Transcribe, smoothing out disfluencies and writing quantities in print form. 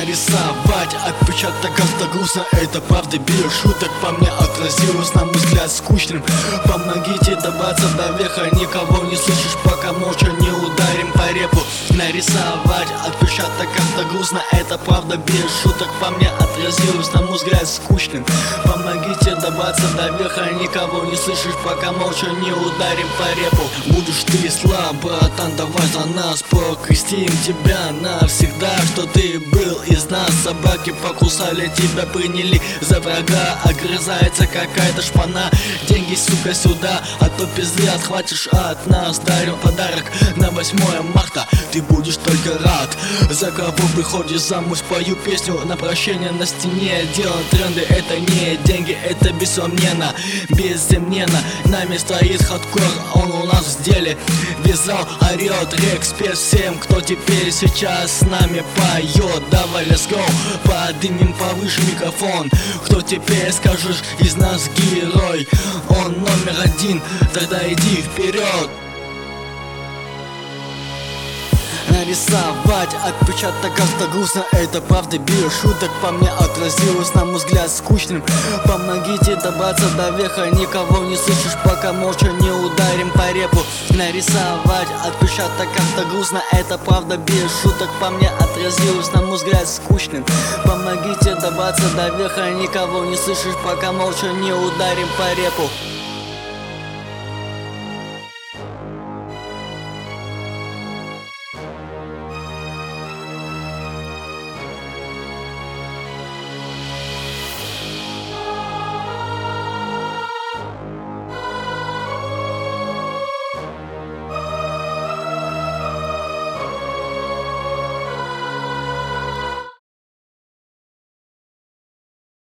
Нарисовать отпечаток как-то грустно, это правда без шуток. По мне отразилось, на мой взгляд, скучным. Помогите добраться до верха, никого не слышишь, пока молча не ударим по репу. Нарисовать отпечаток как-то грустно, это правда без шуток. По мне отразилось, на мой взгляд, скучным. Помогите добраться до верха, никого не слышишь, пока молча не ударим по репу. Будешь ты слаб, братан, давай за нас покрестим тебя навсегда, что ты был из нас. Собаки покусали, тебя приняли за врага. Огрызается какая-то шпана. Деньги, сука, сюда, а то пизды отхватишь от нас. Дарю подарок на 8 марта, ты будешь только рад. За кого выходишь замуж, спою песню на прощение на стене. Дело тренды, это не деньги, это бессомненно, безземненно. Нами стоит хардкор, он у нас в деле. Весь зал орет, респект всем, кто теперь сейчас с нами поет. Давай, let's go, поднимем повыше микрофон. Кто теперь, скажешь, из нас герой? Он номер один, тогда иди вперед. Нарисовать отпечаток как-то грустно, это правда без шуток. По мне отразилось, на мой взгляд, скучным. Помогите добраться до верха, никого не слышишь, пока молча не ударим по репу. Нарисовать отпечаток как-то грустно, это правда без шуток. По мне отразилось, на мой взгляд, скучным. Помогите добраться до верха, никого не слышишь, пока молча не ударим по репу.